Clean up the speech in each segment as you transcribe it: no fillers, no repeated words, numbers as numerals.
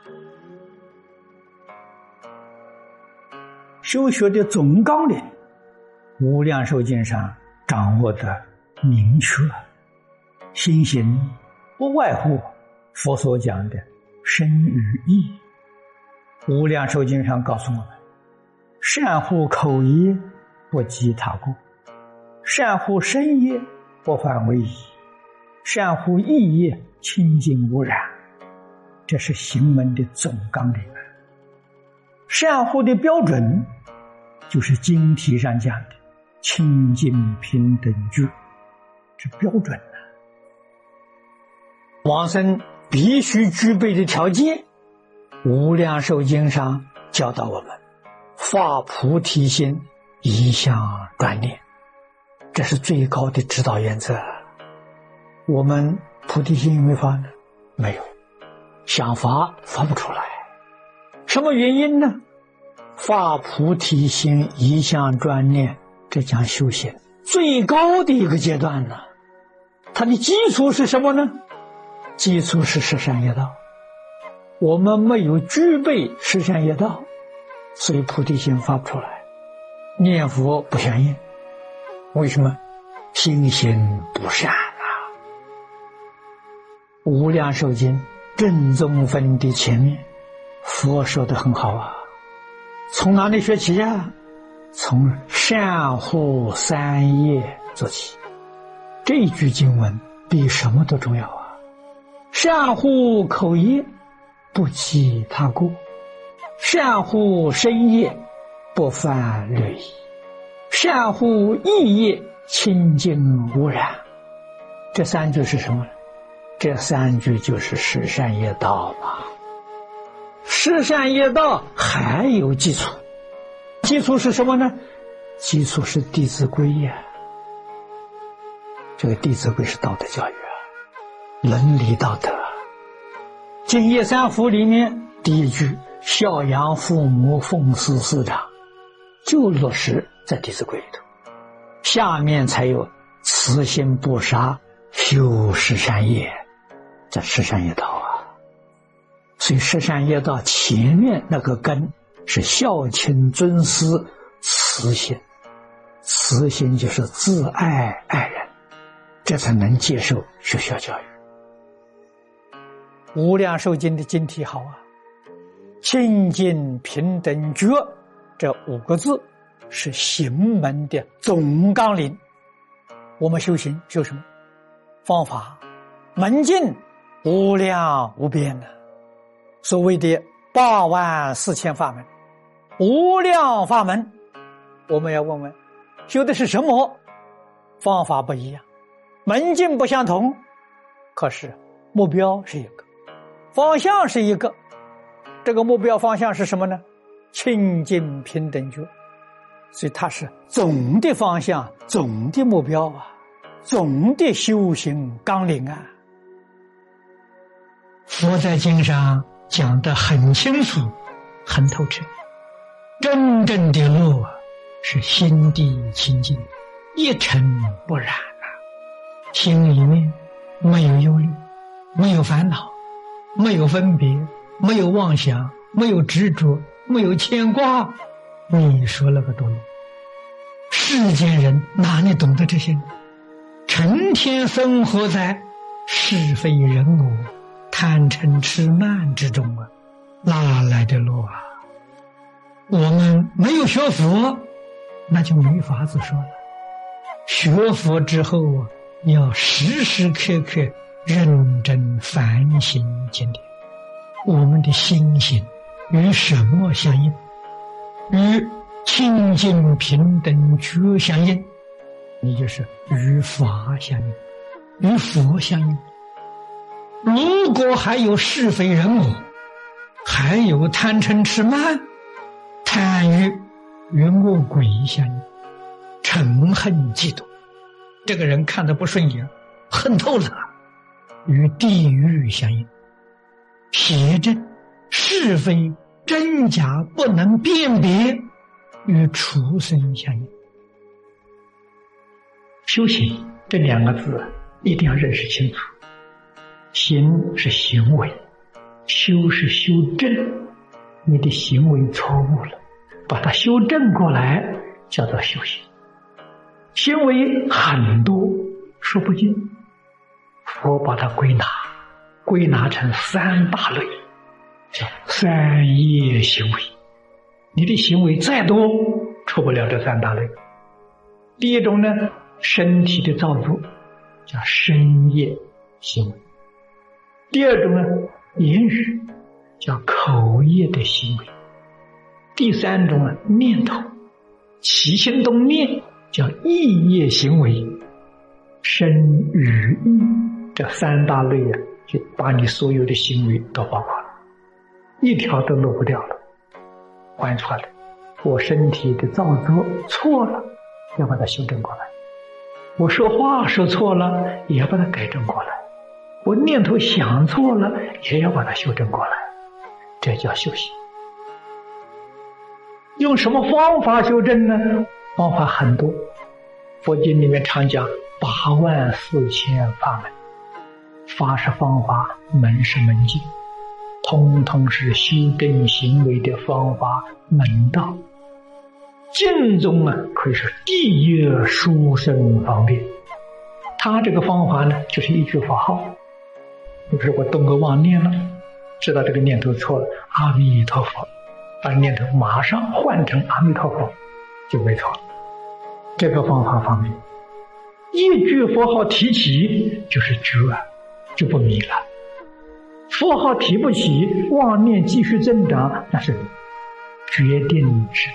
修学的总纲领，无量寿经上掌握的明确，心行不外乎佛所讲的身语意。无量寿经上告诉我们，善护口业，不积他过；善护身业，不犯为仪；善护意业，清净无染。这是行门的总纲领。善护的标准就是经题上讲的清净平等觉，是标准的。往生必须具备的条件，无量寿经上教导我们发菩提心，一向专念，这是最高的指导原则。我们菩提心有没有发呢？没有，想发不出来。什么原因呢？发菩提心，一向专念，这讲修行最高的一个阶段呢。它的基础是什么呢？基础是十善业道。我们没有具备十善业道，所以菩提心发不出来，念佛不相应。为什么？心行不善啊。无量寿经正宗分的前面，佛说得很好啊。从哪里学起啊？从善护三业做起。这一句经文比什么都重要啊。善护口业，不积他过；善护身业，不犯律仪；善护意业，清净无染。这三句是什么呢？这三句就是十善业道嘛。十善业道还有基础，基础是什么呢？基础是弟子规呀。这个弟子规是道德教育啊，伦理道德。敬业三福里面第一句孝养父母，奉事师长，就落实在弟子规里头。下面才有慈心不杀，修十善业，这十善业道啊。所以十善业道前面那个根是孝亲尊师慈心，慈心就是自爱爱人，这才能接受学校教育。无量寿经的经题好啊，清净平等觉，这五个字是行门的总纲领。我们修行修什么？方法门径无量无边的，所谓的84000法门，无量法门。我们要问问修的是什么？方法不一样，门径不相同，可是目标是一个，方向是一个。这个目标方向是什么呢？清净平等觉。所以它是总的方向，总的目标啊，总的修行纲领啊。佛在经上讲得很清楚，很透彻。真正的路是心地清净，一尘不染啊。心里面没有忧虑，没有烦恼，没有分别，没有妄想，没有执着，没有牵挂。你说那个多路，世间人哪里懂得这些呢？成天生活在是非人我、贪嗔痴慢之中啊，哪来的路啊？我们没有学佛，那就没法子说了。学佛之后啊，要时时刻刻认真反省经典。我们的心性与什么相应？与清净平等觉相应，你就是与法相应，与佛相应。如果还有是非人我，还有贪嗔痴慢，贪欲与恶鬼相应，嗔恨嫉妒，这个人看得不顺眼，恨透了，与地狱相应。邪正是非真假不能辨别，与畜生相应。修行这两个字一定要认识清楚。行是行为， 修是修正，你的行为错误了，把它修正过来，叫做修行。行为很多，说不尽，佛把它归纳成三大类，叫三业行为。你的行为再多，出不了这三大类。第一种呢，身体的造作，叫身业行为。第二种呢，言语，叫口业的行为。第三种呢，念头，起心动念，叫意业行为。身语意这三大类啊，就把你所有的行为都包括了，一条都漏不掉了。换出来，我身体的造作错了，要把它修正过来；我说话说错了，也要把它改正过来；我念头想错了，也要把它修正过来。这叫修行。用什么方法修正呢？方法很多，佛经里面常讲84000法门，法是方法，门是门径，通通是修正行为的方法门道。经中啊，可以说第一殊胜方便。他这个方法呢，就是一句佛号。比如说我动个妄念了，知道这个念头错了，阿弥陀佛，把念头马上换成阿弥陀佛，就没错了。这个方法方便，一句佛号提起就是觉，就不迷了。佛号提不起，妄念继续增长，那是决定是。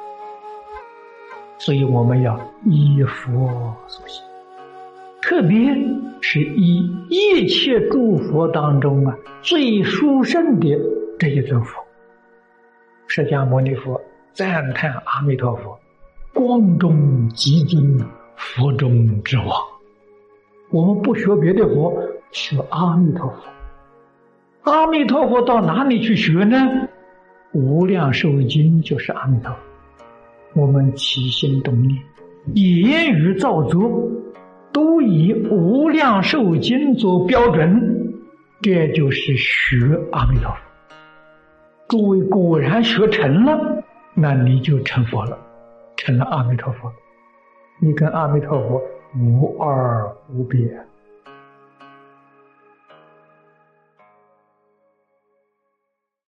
所以我们要依佛所行，特别是以一切诸佛当中啊最殊胜的这一尊佛。释迦牟尼佛赞叹阿弥陀佛，光中极尊，佛中之王。我们不学别的佛，学阿弥陀佛。阿弥陀佛到哪里去学呢？无量寿经就是阿弥陀佛。我们起心动念，言语造作，都以无量寿经做标准，这就是学阿弥陀佛。诸位果然学成了，那你就成佛了，成了阿弥陀佛。你跟阿弥陀佛无二无别。